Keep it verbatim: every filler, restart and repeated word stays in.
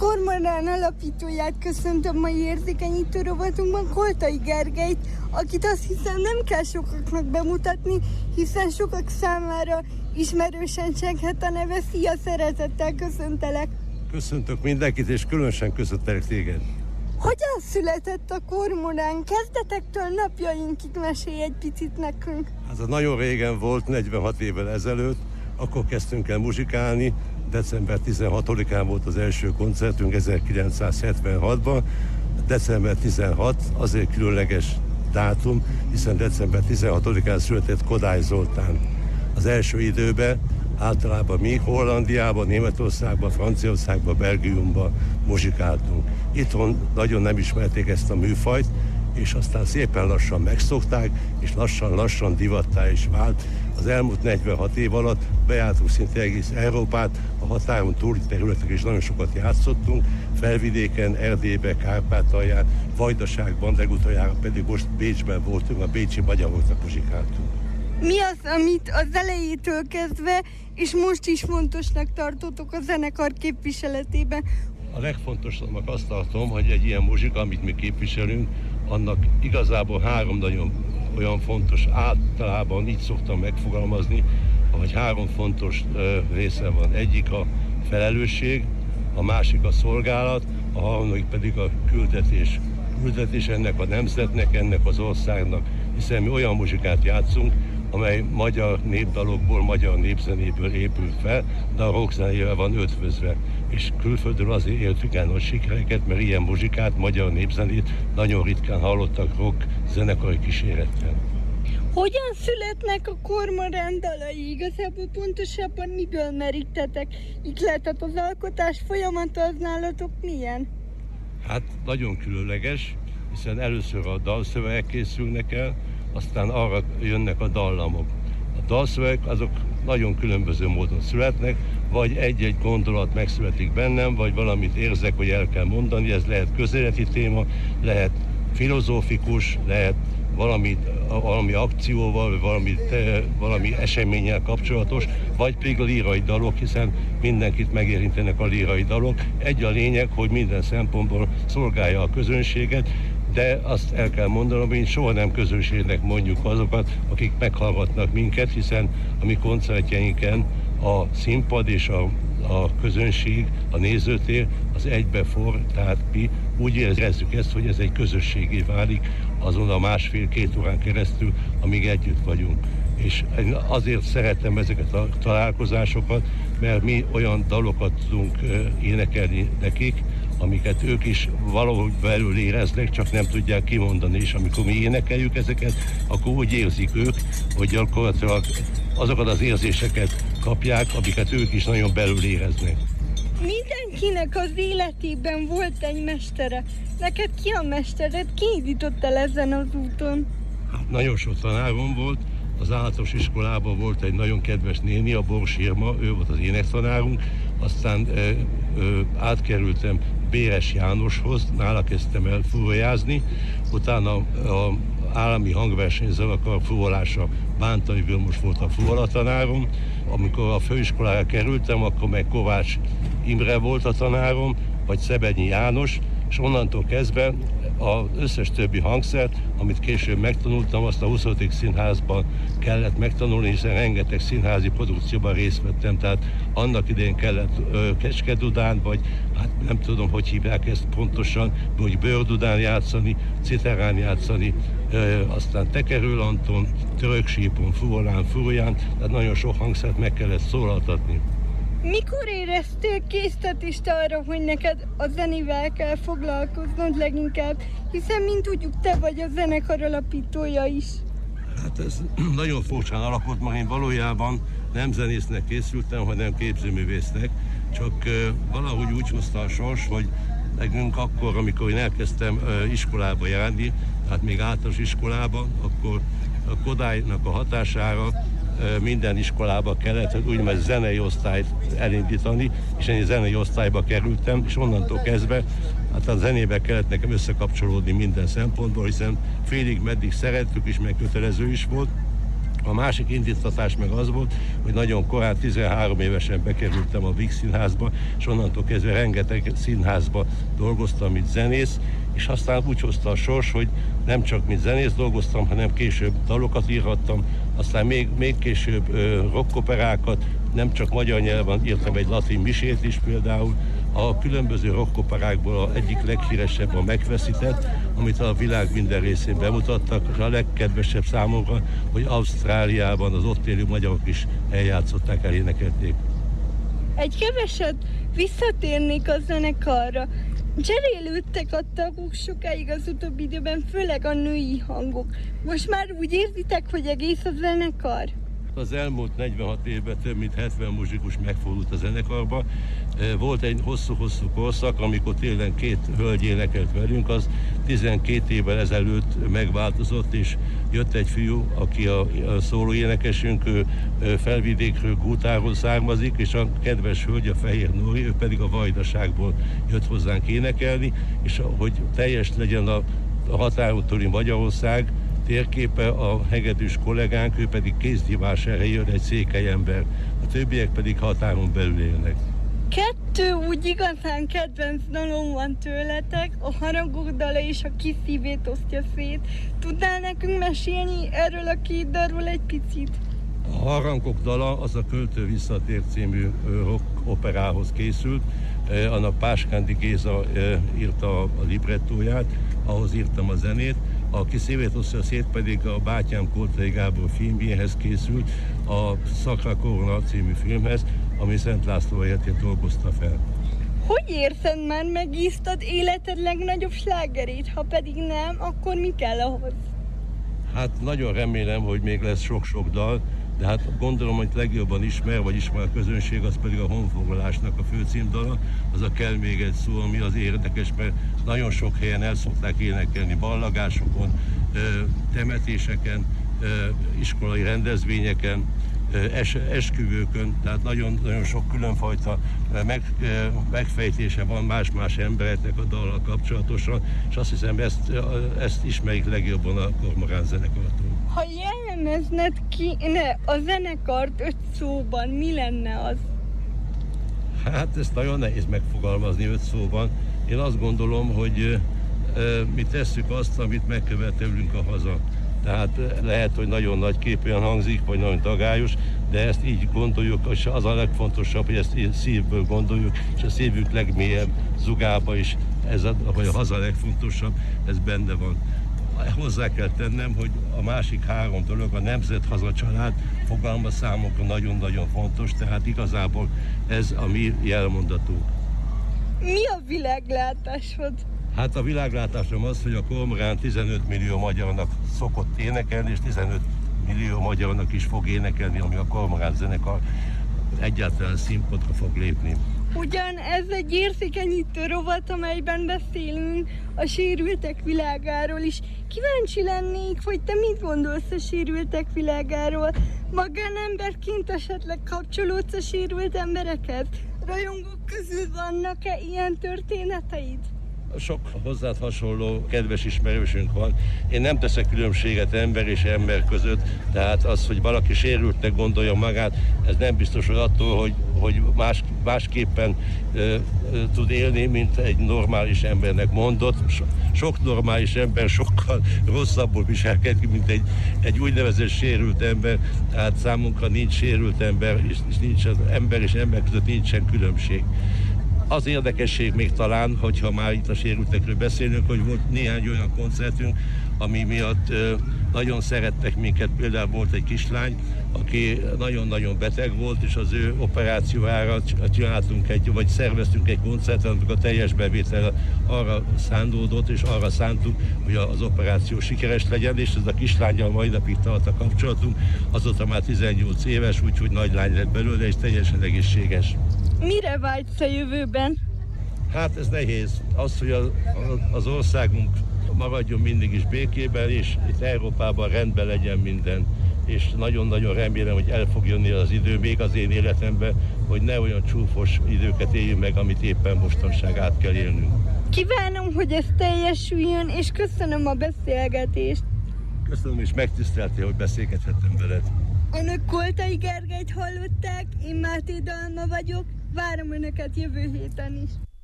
Kormorán alapítóját köszöntöm mai érzékenyítő rovatunkban, Koltai Gergelyt, akit azt hiszem nem kell sokaknak bemutatni, hiszen sokak számára ismerősen csenghet a neve. Szia, szeretettel köszöntelek! Köszöntök mindenkit, és különösen köszöntelek téged! Hogyan született a kormorán? Kezdetektől napjainkig mesélj egy picit nekünk. Hát az nagyon régen volt, negyvenhat évvel ezelőtt, akkor kezdtünk el muzsikálni. december tizenhatodikán volt az első koncertünk ezerkilencszázhetvenhatban. december tizenhat azért különleges dátum, hiszen december tizenhatodikán született Kodály Zoltán. Az első időben általában mi Hollandiában, Németországban, Franciaországban, Belgiumban muzsikáltunk. Itthon nagyon nem ismerték ezt a műfajt, és aztán szépen lassan megszokták, és lassan-lassan divattá is vált. Az elmúlt negyvenhat év alatt bejártuk szinte egész Európát, a határon túli területek is nagyon sokat játszottunk, Felvidéken, Erdélyben, Kárpátalján, Vajdaságban, legutoljára pedig most Bécsben voltunk, a bécsi magyaroknak muzsikáltunk. Mi az, amit az elejétől kezdve, és most is fontosnak tartotok a zenekar képviseletében? A legfontosabbnak azt tartom, hogy egy ilyen muzsika, amit mi képviselünk, annak igazából három nagyon olyan fontos, általában így szoktam megfogalmazni, hogy három fontos ö, része van. Egyik a felelősség, a másik a szolgálat, a harmadik pedig a küldetés. Küldetés ennek a nemzetnek, ennek az országnak, hiszen mi olyan muzsikát játszunk, amely magyar népdalokból, magyar népzenéből épül fel, de a rockzenével van ötvözve. És külföldről azért értük el nagy sikereket, mert ilyen muzsikát, magyar népzenét nagyon ritkán hallottak rock zenekari kísérettel. Hogyan születnek a kormorán dalai? Igazából pontosabban miből merítetek ihletet? Az alkotás folyamata az nálatok milyen? Hát nagyon különleges, hiszen először a dalszövegek készülnek el, aztán arra jönnek a dallamok. A dalszövegek azok nagyon különböző módon születnek, vagy egy-egy gondolat megszületik bennem, vagy valamit érzek, hogy el kell mondani, ez lehet közéleti téma, lehet filozófikus, lehet valami, valami akcióval, valami, valami eseménnyel kapcsolatos, vagy pedig lírai dalok, hiszen mindenkit megérintenek a lírai dalok. Egy a lényeg, hogy minden szempontból szolgálja a közönséget, de azt el kell mondanom, hogy soha nem közönségnek mondjuk azokat, akik meghallgatnak minket, hiszen a mi koncertjeinken a színpad és a, a közönség, a nézőtér az egybefor, tehát mi úgy érezzük ezt, hogy ez egy közösségé válik azon a másfél-két órán keresztül, amíg együtt vagyunk. És én azért szeretem ezeket a találkozásokat, mert mi olyan dalokat tudunk énekelni nekik, amiket ők is valahogy belül éreznek, csak nem tudják kimondani, és amikor mi énekeljük ezeket, akkor úgy érzik ők, hogy gyakorlatilag azokat az érzéseket kapják, amiket ők is nagyon belül éreznek. Mindenkinek az életében volt egy mestere. Neked ki a mestered? Ki indított el ezen az úton? Hát nagyon sok tanárom volt. Az általános iskolában volt egy nagyon kedves néni, a Bors Irma, ő volt az énektanárunk, aztán ö, ö, átkerültem Béres Jánoshoz, nála kezdtem el fuvojázni, utána a állami hangversenyzenekar fuvolása Bántai Vilmos volt a fuvolatanárom. Amikor a főiskolára kerültem, akkor meg Kovács Imre volt a tanárom, vagy Szebenyi János, és onnantól kezdve az összes többi hangszert, amit később megtanultam, azt a huszonötödik színházban kellett megtanulni, hiszen rengeteg színházi produkcióban részt vettem, tehát annak idején kellett ö, Kecske-Dudán, vagy hát nem tudom, hogy hívják ezt pontosan, hogy Bőr-Dudán játszani, Citerán játszani, ö, aztán Tekerő Anton, Töröksípon, Fuvolán, Furuján, tehát nagyon sok hangszert meg kellett szólaltatni. Mikor éreztél késztetést arra, hogy neked a zenével kell foglalkoznod leginkább, hiszen mint tudjuk, te vagy a zenekar alapítója is? Hát ez nagyon furcsán alakult, mert én valójában nem zenésznek készültem, hanem képzőművésznek, csak uh, valahogy úgy hozta a sors, hogy nekünk akkor, amikor én elkezdtem uh, iskolába járni, hát még általános iskolában, akkor a Kodálynak a hatására minden iskolába kellett, hogy úgymond zenei osztályt elindítani, és én zenei osztályba kerültem, és onnantól kezdve hát a zenébe kellett nekem összekapcsolódni minden szempontból, hiszen félig meddig szerettük is, meg kötelező is volt. A másik indítatás meg az volt, hogy nagyon korán, tizenhárom évesen bekerültem a Víg Színházba, és onnantól kezdve rengeteg színházba dolgoztam, mint zenész, és aztán úgy hozta a sors, hogy nem csak mint zenész dolgoztam, hanem később dalokat írhattam, aztán még, még később rockoperákat, nem csak magyar nyelven írtam egy latin misét is például. A különböző rockoperákból a egyik leghíresebb a Megfeszített, amit a világ minden részén bemutattak, és a legkedvesebb számomra, hogy Ausztráliában az ott élő magyarok is eljátszották, elénekelték. Egy keveset visszatérnék a zenekarra. Cserélődtek a tagok sokáig az utóbbi időben, főleg a női hangok. Most már úgy érzitek, hogy egész a zenekar? Az elmúlt negyvenhat évben több mint hetven muzsikus megfordult a zenekarba. Volt egy hosszú-hosszú korszak, amikor tényleg két hölgy énekelt velünk, az tizenkét évvel ezelőtt megváltozott, és jött egy fiú, aki a szólóénekesünk, ő Felvidékről, Gútáról származik, és a kedves hölgy, a Fehér Nóri, ő pedig a Vajdaságból jött hozzánk énekelni, és hogy teljes legyen a határúttúli Magyarország térképe, a hegedűs kollégánk, ő pedig Kézdivásárhelyről egy székely ember, a többiek pedig határon belül élnek. Kettő úgy igazán kedvenc dalom van tőletek, a Harangok dala és a Kis szívét osztja szét. Tudnál nekünk mesélni erről a két dalról egy picit? A Harangok dala az a Költő visszatér című rock operához készült, annak Páskándi Géza írta a librettóját, ahhoz írtam a zenét. A Kis szívét osztja szét pedig a Bátyám Koltai Gábor filmjéhez készült, a Szakra Korona című filmhez, ami Szent László életét dolgozta fel. Hogy érzed, már megíztad életed legnagyobb slágerét? Ha pedig nem, akkor mi kell ahhoz? Hát nagyon remélem, hogy még lesz sok-sok dal, de hát gondolom, hogy legjobban ismer, vagy ismer a közönség, az pedig a Honfoglalásnak a főcímdala, az a Kell még egy szó, ami az érdekes, mert nagyon sok helyen el szokták énekelni, ballagásokon, temetéseken, iskolai rendezvényeken, es, esküvőkön, tehát nagyon, nagyon sok különfajta meg, megfejtése van más-más embereknek a dallal kapcsolatosan, és azt hiszem, ezt, ezt ismerik legjobban a Kormorán zenekartól. Ha jellemezned kéne a zenekart öt szóban, mi lenne az? Hát ezt nagyon nehéz megfogalmazni öt szóban. Én azt gondolom, hogy mi tesszük azt, amit megkövetelünk a haza. Tehát lehet, hogy nagyon nagy képűen hangzik, vagy nagyon dagályos, de ezt így gondoljuk, és az a legfontosabb, hogy ezt szívből gondoljuk, és a szívünk legmélyebb zugába is, ez a, vagy a haza legfontosabb, ez benne van. Hozzá kell tennem, hogy a másik három dolog, a nemzet, haza, család fogalma számunkra nagyon-nagyon fontos, tehát igazából ez a mi jelmondatunk. Mi a világlátásod? Hát a világlátásom az, hogy a Kormorán tizenöt millió magyarnak szokott énekelni, és tizenöt millió magyarnak is fog énekelni, ami a Kormorán zenekar egyáltalán színpadra fog lépni. Ugyan ez egy érzékenyítő rovat, amelyben beszélünk a sérültek világáról is. Kíváncsi lennék, hogy te mit gondolsz a sérültek világáról? Magánemberként esetleg kapcsolódsz a sérült emberekhez? Rajongók közül vannak-e ilyen történeteid? Sok hozzád hasonló kedves ismerősünk van. Én nem teszek különbséget ember és ember között, tehát az, hogy valaki sérültnek gondolja magát, ez nem biztos, hogy attól, hogy, hogy más, másképpen ö, ö, tud élni, mint egy normális embernek mondott. So, sok normális ember sokkal rosszabbul viselkedik, mint egy, egy úgynevezett sérült ember, tehát számunkra nincs sérült ember, és, és nincs az ember és ember között nincsen különbség. Az érdekesség még talán, hogyha már itt a sérültekről beszélünk, hogy volt néhány olyan koncertünk, ami miatt nagyon szerettek minket. Például volt egy kislány, aki nagyon-nagyon beteg volt, és az ő operációjára csináltunk egy, vagy szerveztünk egy koncertet, amikor a teljes bevétel arra szándódott, és arra szántuk, hogy az operáció sikeres legyen, és ez a kislánnyal mai napig tart a kapcsolatunk. Azóta már tizennyolc éves, úgyhogy nagy lány lett belőle, és teljesen egészséges. Mire vágysz a jövőben? Hát ez nehéz. Az, hogy az, az országunk maradjon mindig is békében, és itt Európában rendben legyen minden. És nagyon-nagyon remélem, hogy el fog jönni az idő még az én életemben, hogy ne olyan csúfos időket éljünk meg, amit éppen mostanság át kell élnünk. Kívánom, hogy ez teljesüljön, és köszönöm a beszélgetést. Köszönöm, és megtiszteltél, hogy beszélgethettem veled. Önök Koltai Gergelyt hallották, én Máté Dalma vagyok, várom Önöket jövő héten is.